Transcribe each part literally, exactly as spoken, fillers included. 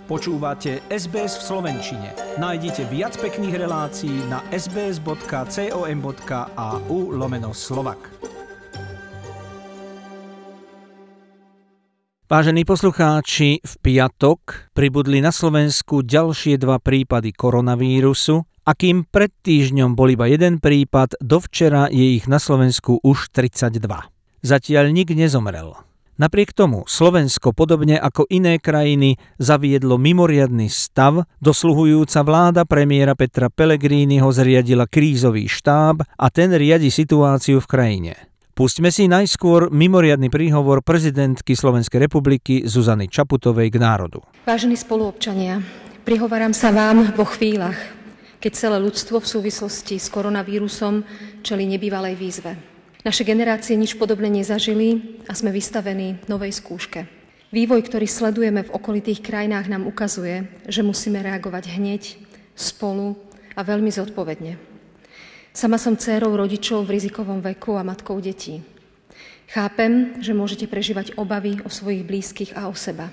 Počúvate es bé es v slovenčine. Nájdite viac pekných relácií na sbs.com.au lomeno Slovak. Vážení poslucháči, v piatok pribudli na Slovensku ďalšie dva prípady koronavírusu, a kým pred týždňom bol iba jeden prípad, dovčera je ich na Slovensku už tridsaťdva. Zatiaľ nik nezomrel. Napriek tomu Slovensko, podobne ako iné krajiny, zaviedlo mimoriadny stav, dosluhujúca vláda premiéra Petra Pellegriniho zriadila krízový štáb a ten riadi situáciu v krajine. Pustíme si najskôr mimoriadny príhovor prezidentky Slovenskej republiky Zuzany Čaputovej k národu. Vážení spoluobčania, prihováram sa vám vo chvíľach, keď celé ľudstvo v súvislosti s koronavírusom čelí nebývalej výzve. Naše generácie nič podobné nezažili a sme vystavení novej skúške. Vývoj, ktorý sledujeme v okolitých krajinách, nám ukazuje, že musíme reagovať hneď, spolu a veľmi zodpovedne. Sama som dcérou rodičov v rizikovom veku a matkou detí. Chápem, že môžete prežívať obavy o svojich blízkych a o seba.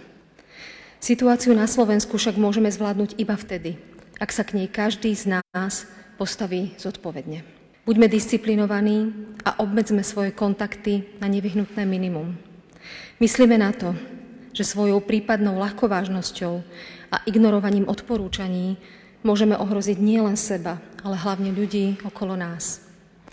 Situáciu na Slovensku však môžeme zvládnuť iba vtedy, ak sa k nej každý z nás postaví zodpovedne. Buďme disciplinovaní a obmedzme svoje kontakty na nevyhnutné minimum. Myslíme na to, že svojou prípadnou ľahkovážnosťou a ignorovaním odporúčaní môžeme ohroziť nielen seba, ale hlavne ľudí okolo nás.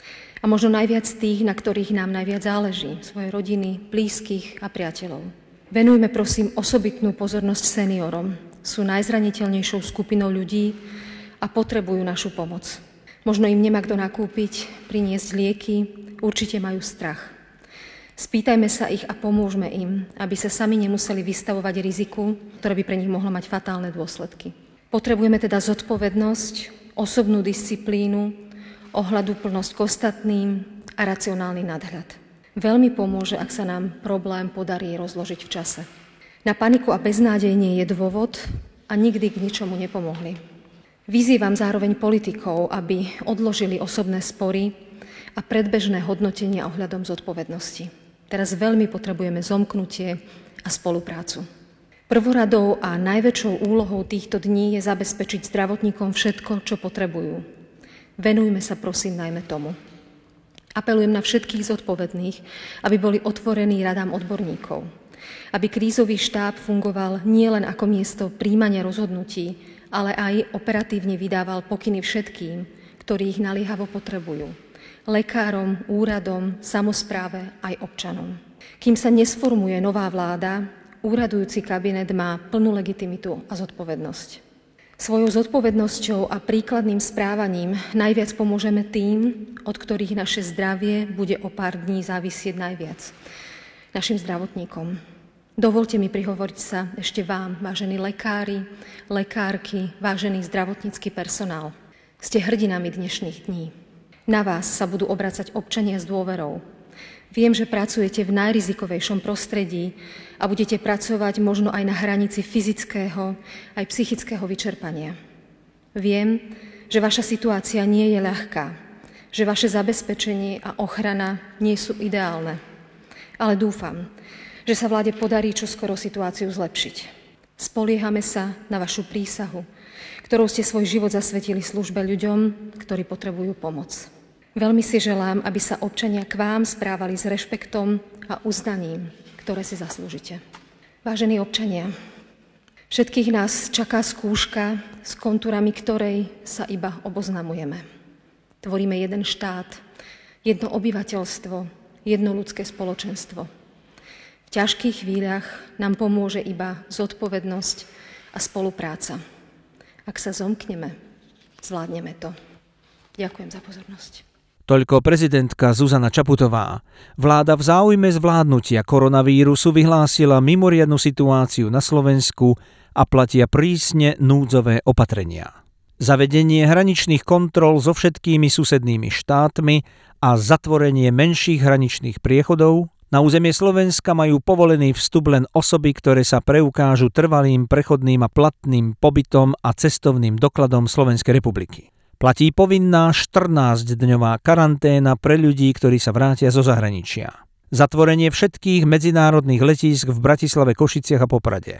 A možno najviac tých, na ktorých nám najviac záleží, svoje rodiny, blízkych a priateľov. Venujme prosím osobitnú pozornosť seniorom. Sú najzraniteľnejšou skupinou ľudí a potrebujú našu pomoc. Možno im nemá kto nakúpiť, priniesť lieky, určite majú strach. Spýtajme sa ich a pomôžme im, aby sa sami nemuseli vystavovať riziku, ktoré by pre nich mohlo mať fatálne dôsledky. Potrebujeme teda zodpovednosť, osobnú disciplínu, ohľaduplnosť k ostatným a racionálny nadhľad. Veľmi pomôže, ak sa nám problém podarí rozložiť v čase. Na paniku a beznádej nie je dôvod a nikdy k ničomu nepomohli. Vyzývam zároveň politikov, aby odložili osobné spory a predbežné hodnotenia ohľadom zodpovednosti. Teraz veľmi potrebujeme zomknutie a spoluprácu. Prvoradou a najväčšou úlohou týchto dní je zabezpečiť zdravotníkom všetko, čo potrebujú. Venujme sa prosím najmä tomu. Apelujem na všetkých zodpovedných, aby boli otvorení radám odborníkov. Aby krízový štáb fungoval nielen ako miesto príjmania rozhodnutí, ale aj operatívne vydával pokyny všetkým, ktorí ich naliehavo potrebujú. Lekárom, úradom, samospráve aj občanom. Kým sa nesformuje nová vláda, úradujúci kabinet má plnú legitimitu a zodpovednosť. Svojou zodpovednosťou a príkladným správaním najviac pomôžeme tým, od ktorých naše zdravie bude o pár dní závisieť najviac. Našim zdravotníkom. Dovolte mi prihovoriť sa ešte vám, vážení lekári, lekárky, vážený zdravotnícky personál. Ste hrdinami dnešných dní. Na vás sa budú obracať občania s dôverou. Viem, že pracujete v najrizikovejšom prostredí a budete pracovať možno aj na hranici fyzického aj psychického vyčerpania. Viem, že vaša situácia nie je ľahká, že vaše zabezpečenie a ochrana nie sú ideálne. Ale dúfam, že sa vláde podarí čoskoro situáciu zlepšiť. Spoliehame sa na vašu prísahu, ktorou ste svoj život zasvetili službe ľuďom, ktorí potrebujú pomoc. Veľmi si želám, aby sa občania k vám správali s rešpektom a uznaním, ktoré si zaslúžite. Vážení občania, všetkých nás čaká skúška, s kontúrami ktorej sa iba oboznamujeme. Tvoríme jeden štát, jedno obyvateľstvo, jedno ľudské spoločenstvo. V ťažkých chvíľach nám pomôže iba zodpovednosť a spolupráca. Ak sa zomkneme, zvládneme to. Ďakujem za pozornosť. Toľko prezidentka Zuzana Čaputová. Vláda v záujme zvládnutia koronavírusu vyhlásila mimoriadnu situáciu na Slovensku a platia prísne núdzové opatrenia. Zavedenie hraničných kontrol so všetkými susednými štátmi a zatvorenie menších hraničných priechodov. Na územie Slovenska majú povolený vstup len osoby, ktoré sa preukážu trvalým, prechodným a platným pobytom a cestovným dokladom Slovenskej republiky. Platí povinná štrnásťdňová karanténa pre ľudí, ktorí sa vrátia zo zahraničia. Zatvorenie všetkých medzinárodných letísk v Bratislave, Košiciach a Poprade.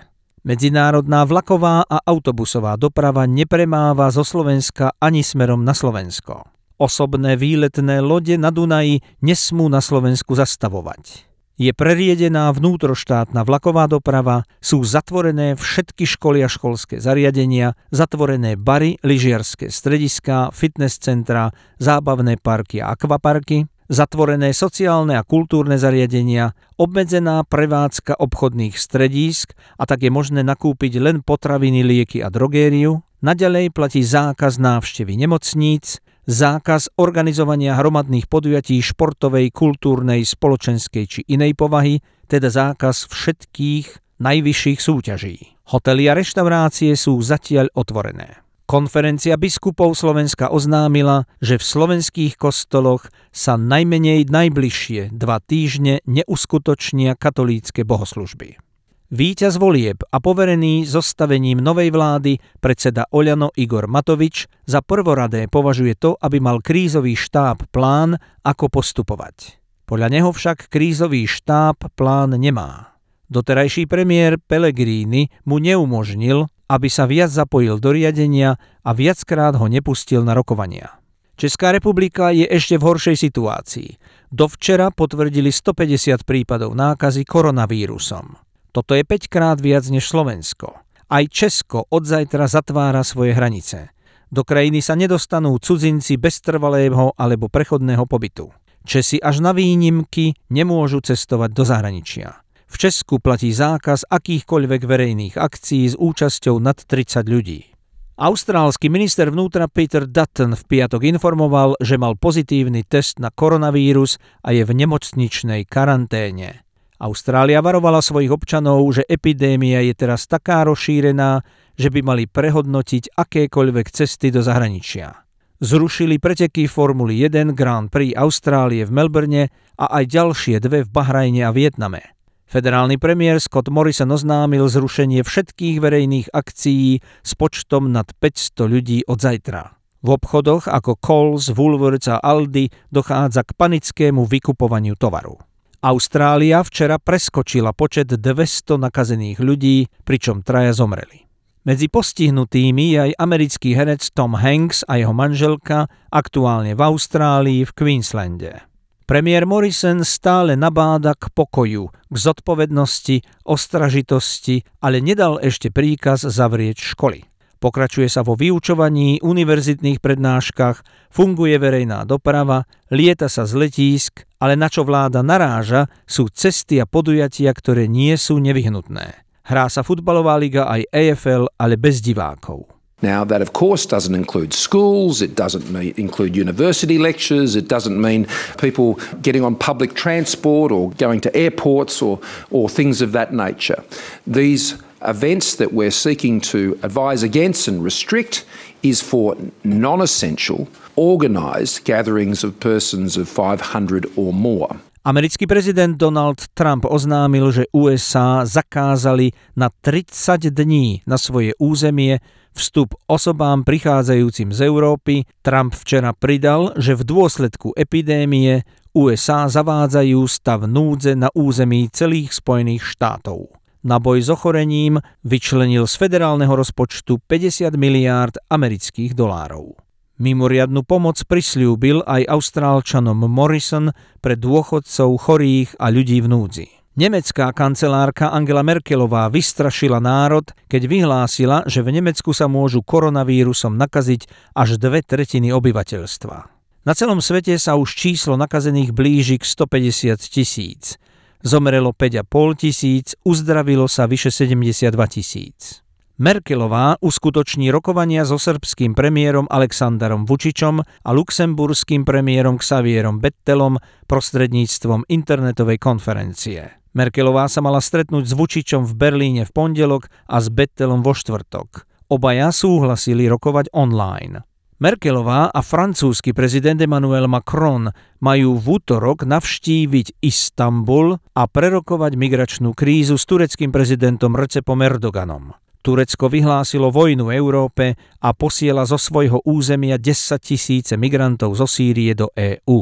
Medzinárodná vlaková a autobusová doprava nepremáva zo Slovenska ani smerom na Slovensko. Osobné výletné lode na Dunaji nesmú na Slovensku zastavovať. Je preriedená vnútroštátna vlaková doprava, sú zatvorené všetky školy a školské zariadenia, zatvorené bary, lyžiarske strediská, fitness centra, zábavné parky a akvaparky, zatvorené sociálne a kultúrne zariadenia, obmedzená prevádzka obchodných stredísk a tak je možné nakúpiť len potraviny, lieky a drogériu. Naďalej platí zákaz návštevy nemocníc, zákaz organizovania hromadných podujatí športovej, kultúrnej, spoločenskej či inej povahy, teda zákaz všetkých najvyšších súťaží. Hotely a reštaurácie sú zatiaľ otvorené. Konferencia biskupov Slovenska oznámila, že v slovenských kostoloch sa najmenej najbližšie dva týždne neuskutočnia katolícke bohoslužby. Víťaz volieb a poverený zostavením novej vlády predseda Oľano Igor Matovič za prvoradé považuje to, aby mal krízový štáb plán, ako postupovať. Podľa neho však krízový štáb plán nemá. Doterajší premiér Pellegrini mu neumožnil, aby sa viac zapojil do riadenia a viackrát ho nepustil na rokovania. Česká republika je ešte v horšej situácii. Dovčera potvrdili stopäťdesiat prípadov nákazy koronavírusom. Toto je päťkrát viac než Slovensko. Aj Česko od zajtra zatvára svoje hranice. Do krajiny sa nedostanú cudzinci bez trvalého alebo prechodného pobytu. Česi až na výnimky nemôžu cestovať do zahraničia. V Česku platí zákaz akýchkoľvek verejných akcií s účasťou nad tridsať ľudí. Austrálsky minister vnútra Peter Dutton v piatok informoval, že mal pozitívny test na koronavírus a je v nemocničnej karanténe. Austrália varovala svojich občanov, že epidémia je teraz taká rozšírená, že by mali prehodnotiť akékoľvek cesty do zahraničia. Zrušili preteky Formuly jeden Grand Prix Austrálie v Melbourne a aj ďalšie dve v Bahrajne a Vietname. Federálny premiér Scott Morrison oznámil zrušenie všetkých verejných akcií s počtom nad päťsto ľudí od zajtra. V obchodoch ako Coles, Woolworths a Aldi dochádza k panickému vykupovaniu tovaru. Austrália včera preskočila počet dvesto nakazených ľudí, pričom traja zomreli. Medzi postihnutými je aj americký herec Tom Hanks a jeho manželka, aktuálne v Austrálii v Queenslande. Premiér Morrison stále nabáda k pokoju, k zodpovednosti, ostražitosti, ale nedal ešte príkaz zavrieť školy. Pokračuje sa vo vyučovaní, univerzitných prednáškach, funguje verejná doprava, lieta sa z letísk, ale na čo vláda naráža, sú cesty a podujatia, ktoré nie sú nevyhnutné. Hrá sa futbalová liga aj á ef el, ale bez divákov. Now, that of course doesn't include schools, it doesn't mean, include university lectures, it doesn't mean people getting on public transport or going to airports or, or things of that nature. These events that we're seeking to advise against and restrict is for non-essential, organised gatherings of persons of five hundred or more. Americký prezident Donald Trump oznámil, že ú es á zakázali na tridsať dní na svoje územie vstup osobám prichádzajúcim z Európy. Trump včera pridal, že v dôsledku epidémie ú es á zavádzajú stav núdze na území celých Spojených štátov. Na boj s ochorením vyčlenil z federálneho rozpočtu päťdesiat miliárd amerických dolárov. Mimoriadnu pomoc prisľúbil aj Austrálčanom Morrison pre dôchodcov, chorých a ľudí v núdzi. Nemecká kancelárka Angela Merkelová vystrašila národ, keď vyhlásila, že v Nemecku sa môžu koronavírusom nakaziť až dve tretiny obyvateľstva. Na celom svete sa už číslo nakazených blíži k stopäťdesiat tisíc. Zomrelo päť a pol tisíc, uzdravilo sa vyše sedemdesiatdva tisíc. Merkelová uskutoční rokovania so srbským premiérom Aleksandrom Vučičom a luxemburským premiérom Xavierom Bettelom prostredníctvom internetovej konferencie. Merkelová sa mala stretnúť s Vučičom v Berlíne v pondelok a s Bettelom vo štvrtok. Obaja súhlasili rokovať online. Merkelová a francúzsky prezident Emmanuel Macron majú v útorok navštíviť Istanbul a prerokovať migračnú krízu s tureckým prezidentom Recepom Erdoganom. Turecko vyhlásilo vojnu Európe a posiela zo svojho územia desaťtisíce migrantov zo Sýrie do EÚ.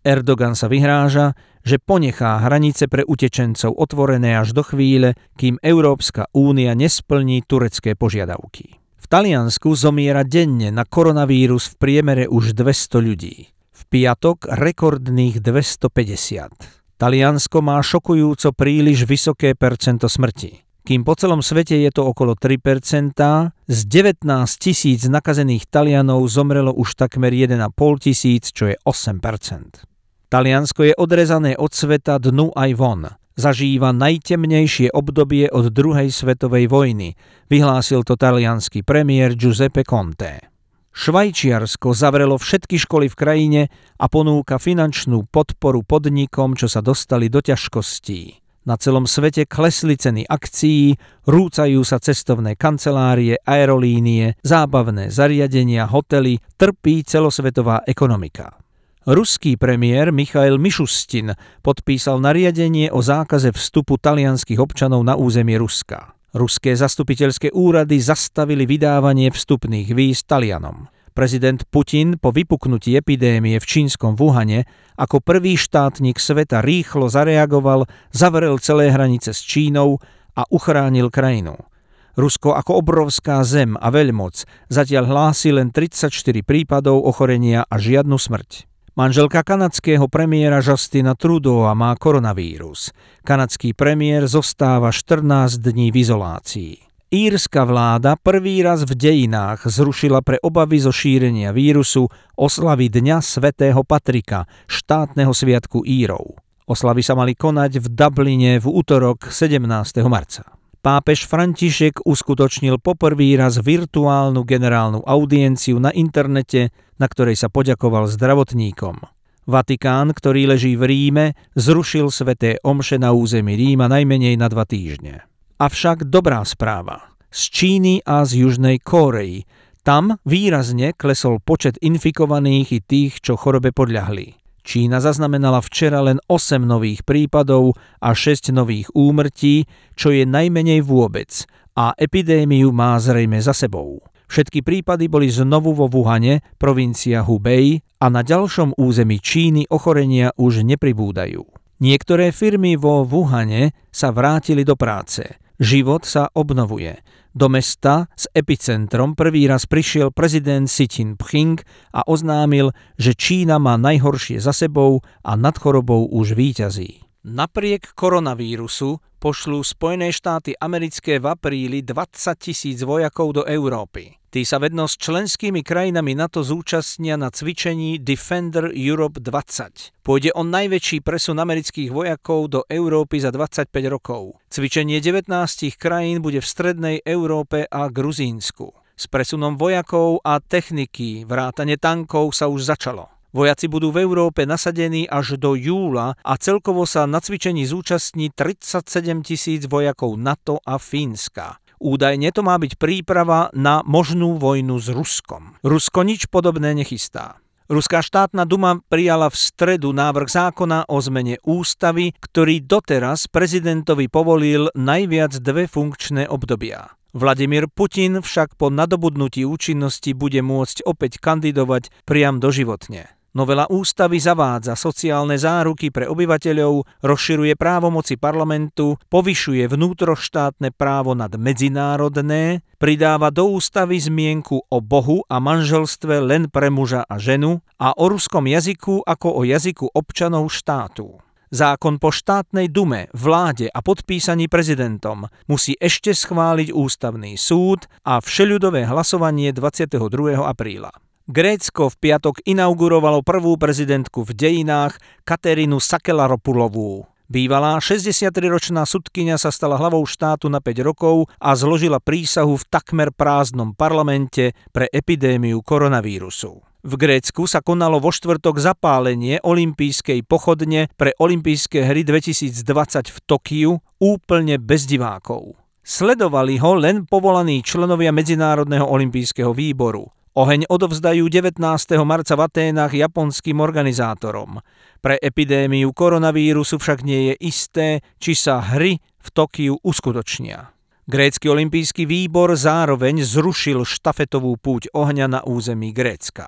Erdogan sa vyhráža, že ponechá hranice pre utečencov otvorené až do chvíle, kým Európska únia nesplní turecké požiadavky. V Taliansku zomiera denne na koronavírus v priemere už dvesto ľudí. V piatok rekordných dvestopäťdesiat. Taliansko má šokujúco príliš vysoké percento smrti. Kým po celom svete je to okolo tri percentá, z devätnásť tisíc nakazených Talianov zomrelo už takmer jeden a pol tisíc, čo je osem percent. Taliansko je odrezané od sveta dnu aj von. Zažíva najtemnejšie obdobie od druhej svetovej vojny, vyhlásil to taliansky premiér Giuseppe Conte. Švajčiarsko zavrelo všetky školy v krajine a ponúka finančnú podporu podnikom, čo sa dostali do ťažkostí. Na celom svete klesli ceny akcií, rúcajú sa cestovné kancelárie, aerolínie, zábavné zariadenia, hotely, trpí celosvetová ekonomika. Ruský premiér Michail Mišustin podpísal nariadenie o zákaze vstupu talianskych občanov na územie Ruska. Ruské zastupiteľské úrady zastavili vydávanie vstupných víz Talianom. Prezident Putin po vypuknutí epidémie v čínskom Wuhane ako prvý štátnik sveta rýchlo zareagoval, zavrel celé hranice s Čínou a uchránil krajinu. Rusko ako obrovská zem a veľmoc zatiaľ hlási len tridsaťštyri prípadov ochorenia a žiadnu smrť. Manželka kanadského premiéra Justina Trudeaua má koronavírus. Kanadský premiér zostáva štrnásť dní v izolácii. Írska vláda prvý raz v dejinách zrušila pre obavy zo šírenia vírusu oslavy Dňa svätého Patrika, štátneho sviatku Írov. Oslavy sa mali konať v Dubline v utorok sedemnásteho marca. Pápež František uskutočnil poprvý raz virtuálnu generálnu audienciu na internete, na ktorej sa poďakoval zdravotníkom. Vatikán, ktorý leží v Ríme, zrušil sväté omše na území Ríma najmenej na dva týždne. Avšak dobrá správa. Z Číny a z Južnej Kórey. Tam výrazne klesol počet infikovaných i tých, čo chorobe podľahli. Čína zaznamenala včera len osem nových prípadov a šesť nových úmrtí, čo je najmenej vôbec, a epidémiu má zrejme za sebou. Všetky prípady boli znovu vo Wuhane, provincia Hubei, a na ďalšom území Číny ochorenia už nepribúdajú. Niektoré firmy vo Wuhane sa vrátili do práce. Život sa obnovuje. Do mesta s epicentrom prvý raz prišiel prezident Xi Jinping a oznámil, že Čína má najhoršie za sebou a nad chorobou už víťazí. Napriek koronavírusu pošlú Spojené štáty americké v apríli dvadsať tisíc vojakov do Európy. Tí sa vedno s členskými krajinami NATO zúčastnia na cvičení Defender Europe dvadsať. Pôjde o najväčší presun amerických vojakov do Európy za dvadsaťpäť rokov. Cvičenie devätnásť krajín bude v strednej Európe a Gruzínsku. S presunom vojakov a techniky vrátane tankov sa už začalo. Vojaci budú v Európe nasadení až do júla a celkovo sa na cvičení zúčastní tridsaťsedem tisíc vojakov NATO a Fínska. Údajne to má byť príprava na možnú vojnu s Ruskom. Rusko nič podobné nechystá. Ruská štátna duma prijala v stredu návrh zákona o zmene ústavy, ktorý doteraz prezidentovi povolil najviac dve funkčné obdobia. Vladimír Putin však po nadobudnutí účinnosti bude môcť opäť kandidovať priam doživotne. Novela ústavy zavádza sociálne záruky pre obyvateľov, rozširuje právomoci parlamentu, povyšuje vnútroštátne právo nad medzinárodné, pridáva do ústavy zmienku o Bohu a manželstve len pre muža a ženu a o ruskom jazyku ako o jazyku občanov štátu. Zákon po štátnej dume, vláde a podpísaní prezidentom musí ešte schváliť ústavný súd a všeľudové hlasovanie dvadsiateho druhého apríla. Grécko v piatok inaugurovalo prvú prezidentku v dejinách Katerínu Sakelaropulovú. Bývalá šesťdesiatriročná sudkyňa sa stala hlavou štátu na päť rokov a zložila prísahu v takmer prázdnom parlamente pre epidémiu koronavírusu. V Grécku sa konalo vo štvrtok zapálenie olympijskej pochodne pre olympijské hry dvetisícdvadsať v Tokiu úplne bez divákov. Sledovali ho len povolaní členovia Medzinárodného olympijského výboru. Oheň odovzdajú devätnásteho marca v Aténach japonským organizátorom. Pre epidémiu koronavírusu však nie je isté, či sa hry v Tokiu uskutočnia. Grécky olympijský výbor zároveň zrušil štafetovú púť ohňa na území Grécka.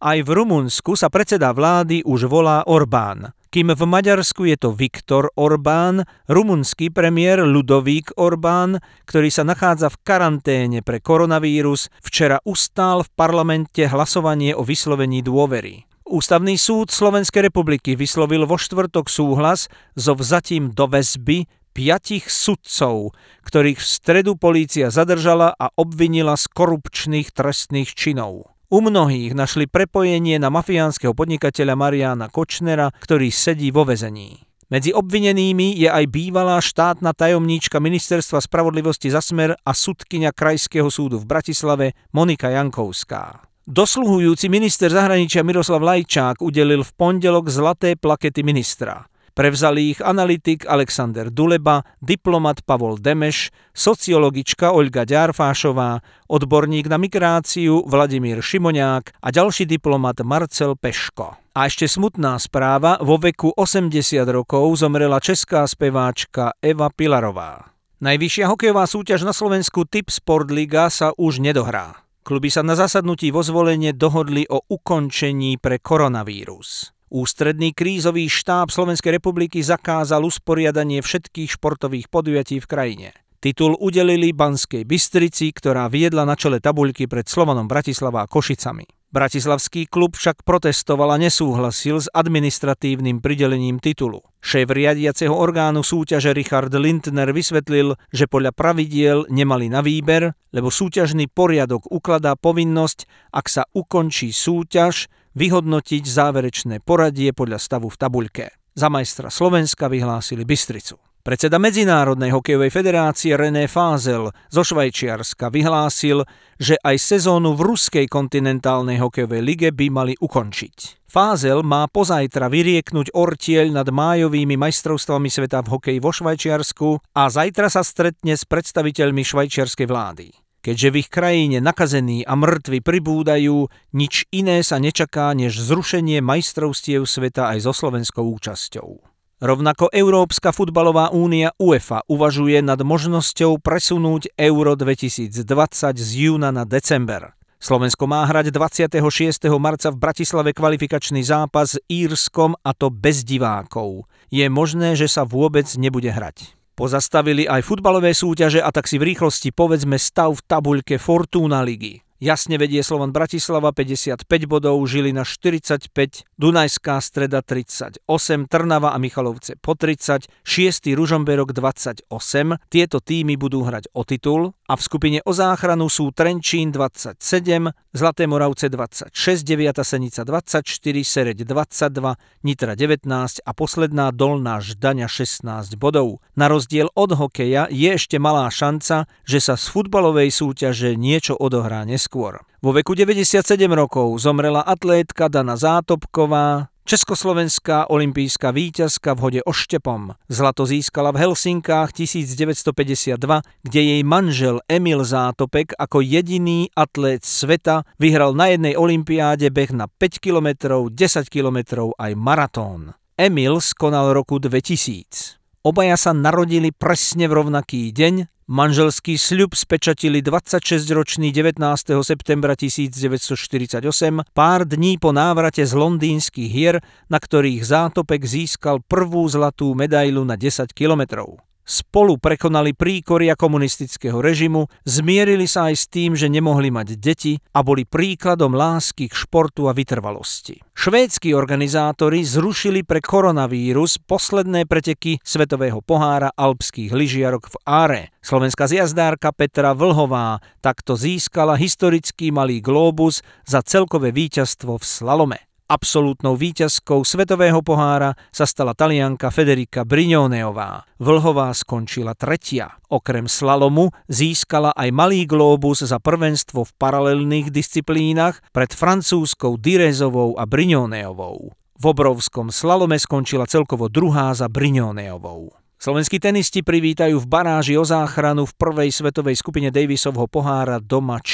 Aj v Rumunsku sa predseda vlády už volá Orbán. Kým v Maďarsku je to Viktor Orbán, rumunský premiér Ludovík Orbán, ktorý sa nachádza v karanténe pre koronavírus, včera ustál v parlamente hlasovanie o vyslovení dôvery. Ústavný súd Slovenskej republiky vyslovil vo štvrtok súhlas so vzatím do väzby piatich sudcov, ktorých v stredu polícia zadržala a obvinila z korupčných trestných činov. U mnohých našli prepojenie na mafiánskeho podnikateľa Mariána Kočnera, ktorý sedí vo väzení. Medzi obvinenými je aj bývalá štátna tajomníčka Ministerstva spravodlivosti za Smer a sudkyňa Krajského súdu v Bratislave Monika Jankovská. Dosluhujúci minister zahraničia Miroslav Lajčák udelil v pondelok zlaté plakety ministra. Prevzali ich analytik Alexander Duleba, diplomat Pavol Demeš, sociologička Olga Ďarfášová, odborník na migráciu Vladimír Šimoňák a ďalší diplomat Marcel Peško. A ešte smutná správa, vo veku osemdesiat rokov zomrela česká speváčka Eva Pilarová. Najvyššia hokejová súťaž na Slovensku Tip Sport Liga sa už nedohrá. Kluby sa na zasadnutí vo Zvolenie dohodli o ukončení pre koronavírus. Ústredný krízový štáb Slovenskej republiky zakázal usporiadanie všetkých športových podujatí v krajine. Titul udelili Banskej Bystrici, ktorá viedla na čele tabuľky pred Slovanom Bratislava a Košicami. Bratislavský klub však protestoval a nesúhlasil s administratívnym pridelením titulu. Šéf riadiaceho orgánu súťaže Richard Lindner vysvetlil, že podľa pravidiel nemali na výber, lebo súťažný poriadok ukladá povinnosť, ak sa ukončí súťaž, vyhodnotiť záverečné poradie podľa stavu v tabuľke. Za majstra Slovenska vyhlásili Bystricu. Predseda Medzinárodnej hokejovej federácie René Fázel zo Švajčiarska vyhlásil, že aj sezónu v ruskej kontinentálnej hokejovej lige by mali ukončiť. Fázel má pozajtra vyrieknuť ortieľ nad májovými majstrovstvami sveta v hokeji vo Švajčiarsku a zajtra sa stretne s predstaviteľmi švajčiarskej vlády. Keďže v ich krajine nakazení a mŕtvi pribúdajú, nič iné sa nečaká než zrušenie majstrovstiev sveta aj so slovenskou účasťou. Rovnako Európska futbalová únia UEFA uvažuje nad možnosťou presunúť Euro dvetisícdvadsať z júna na december. Slovensko má hrať dvadsiateho šiesteho marca v Bratislave kvalifikačný zápas s Írskom, a to bez divákov. Je možné, že sa vôbec nebude hrať. Pozastavili aj futbalové súťaže a tak si v rýchlosti povedzme stav v tabuľke Fortuna ligy. Jasne vedie Slovan Bratislava päťdesiatpäť bodov, Žilina štyridsaťpäť, Dunajská Streda tridsaťosem, Trnava a Michalovce po tridsať, šiesty Ružomberok dvadsaťosem. Tieto týmy budú hrať o titul a v skupine o záchranu sú Trenčín dvadsaťsedem, Zlaté Moravce dvadsaťšesť, deviata Senica dvadsaťštyri, Sereď dvadsaťdva, Nitra devätnásť a posledná Dolná Ždaňa šestnásť bodov. Na rozdiel od hokeja je ešte malá šanca, že sa z futbalovej súťaže niečo odohrá neskôr. Vo veku deväťdesiatsedem rokov zomrela atlétka Dana Zátopková, československá olympijská víťazka v hode oštepom. Zlato získala v Helsinkách tisícdeväťstopäťdesiatdva, kde jej manžel Emil Zátopek ako jediný atlét sveta vyhral na jednej olympiáde beh na päť kilometrov, desať kilometrov aj maratón. Emil skonal roku dvetisíc. Obaja sa narodili presne v rovnaký deň. Manželský sľub spečatili dvadsaťšesťroční devätnásteho septembra tisícdeväťstoštyridsaťosem, pár dní po návrate z londýnskych hier, na ktorých Zátopek získal prvú zlatú medailu na desať kilometrov. Spolu prekonali príkoria komunistického režimu, zmierili sa aj s tým, že nemohli mať deti a boli príkladom lásky k športu a vytrvalosti. Švédski organizátori zrušili pre koronavírus posledné preteky svetového pohára alpských lyžiarok v Áre. Slovenská zjazdárka Petra Vlhová takto získala historický malý glóbus za celkové víťazstvo v slalome. Absolútnou víťazkou svetového pohára sa stala Talianka Federica Brignoneová. Vlhová skončila tretia. Okrem slalomu získala aj malý glóbus za prvenstvo v paralelných disciplínach pred francúzskou Direzovou a Brignoneovou. V obrovskom slalome skončila celkovo druhá za Brignoneovou. Slovenskí tenisti privítajú v baráži o záchranu v prvej svetovej skupine Davisovho pohára doma Chile.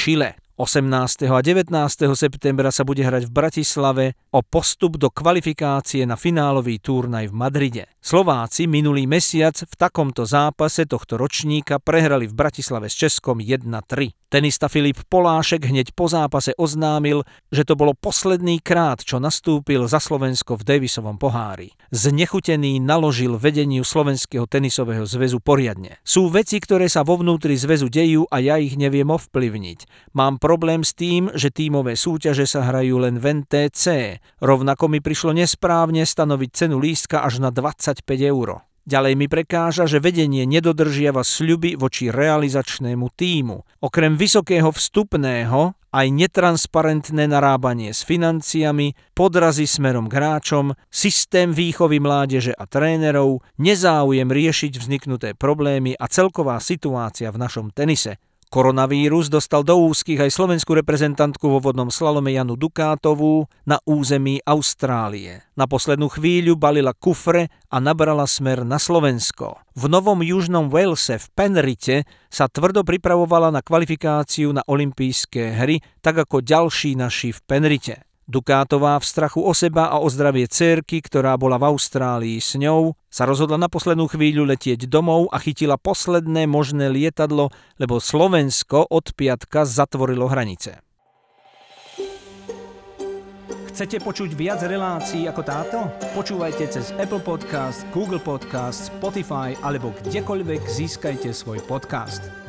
osemnásteho a devätnásteho septembra sa bude hrať v Bratislave o postup do kvalifikácie na finálový turnaj v Madride. Slováci minulý mesiac v takomto zápase tohto ročníka prehrali v Bratislave s Českom jeden tri. Tenista Filip Polášek hneď po zápase oznámil, že to bolo posledný krát, čo nastúpil za Slovensko v Davisovom pohári. Znechutený naložil vedeniu Slovenského tenisového zväzu poriadne. Sú veci, ktoré sa vo vnútri zväzu dejú a ja ich neviem ovplyvniť. Mám problém s tým, že tímové súťaže sa hrajú len v en té cé. Rovnako mi prišlo nesprávne stanoviť cenu lístka až na dvadsaťpäť eur. Ďalej mi prekáža, že vedenie nedodržiava sľuby voči realizačnému tímu. Okrem vysokého vstupného aj netransparentné narábanie s financiami, podrazy smerom k hráčom, systém výchovy mládeže a trénerov, nezáujem riešiť vzniknuté problémy a celková situácia v našom tenise. Koronavírus dostal do úzkých aj slovenskú reprezentantku vo vodnom slalome Janu Dukátovú na území Austrálie. Na poslednú chvíľu balila kufre a nabrala smer na Slovensko. V Novom Južnom Walese v Penrite sa tvrdo pripravovala na kvalifikáciu na olympijské hry, tak ako ďalší naši v Penrite. Dukátová v strachu o seba a o zdravie dcérky, ktorá bola v Austrálii s ňou, sa rozhodla na poslednú chvíľu letieť domov a chytila posledné možné lietadlo, lebo Slovensko od piatka zatvorilo hranice. Chcete počuť viac relácií ako táto? Počúvajte cez Apple Podcast, Google Podcast, Spotify alebo kdekoľvek získajte svoj podcast.